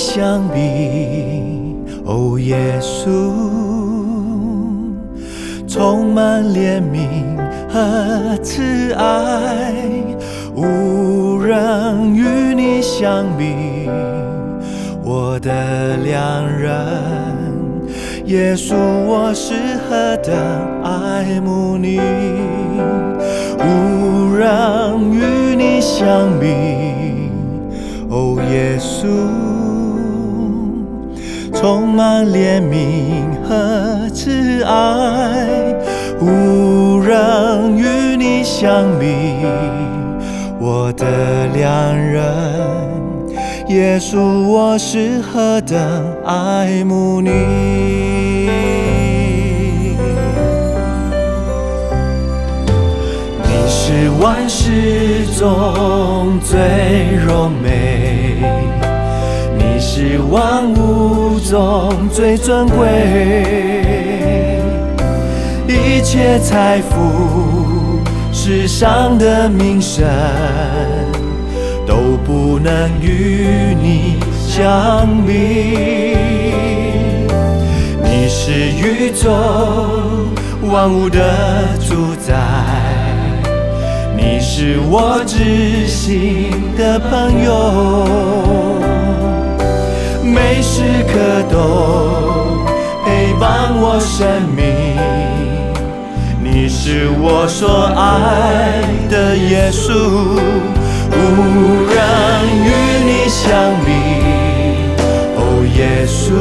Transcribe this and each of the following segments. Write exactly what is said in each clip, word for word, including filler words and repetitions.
相比。哦，耶稣，充满怜悯和慈爱，无人与你相比。我的良人，耶稣，我是何等爱慕你，无人与你相比。哦，耶稣，充满怜悯和慈爱，无人与你相比。我的良人，耶稣，我是何等爱慕你。你是万事中最柔美，你是万物中最尊贵，一切财富，世上的名声，都不能与你相比。你是宇宙万物的主宰，你是我知心的朋友，每时刻都陪伴我生命。你是我所爱的耶稣，无人与你相比。哦，耶稣，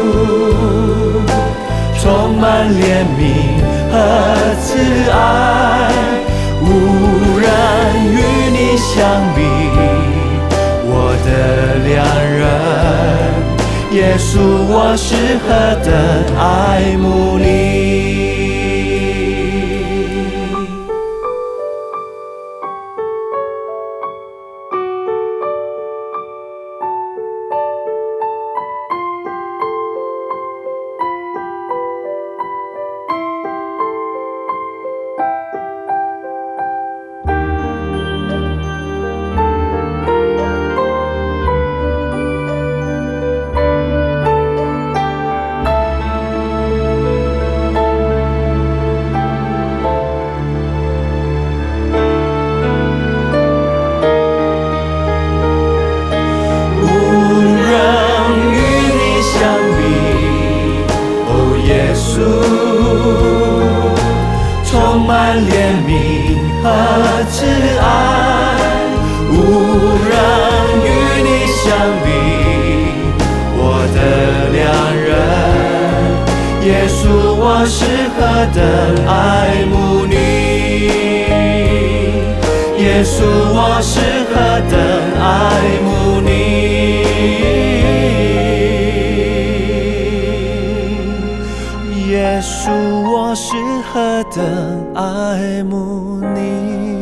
充满怜悯和慈爱，无人与你相比。我的良人，耶稣，我是何等爱慕你。充满怜悯和慈爱，无人与你相比。我的良人，耶稣，我是何等爱慕你。耶稣，我是何等爱慕你。耶稣，我是何等爱慕你。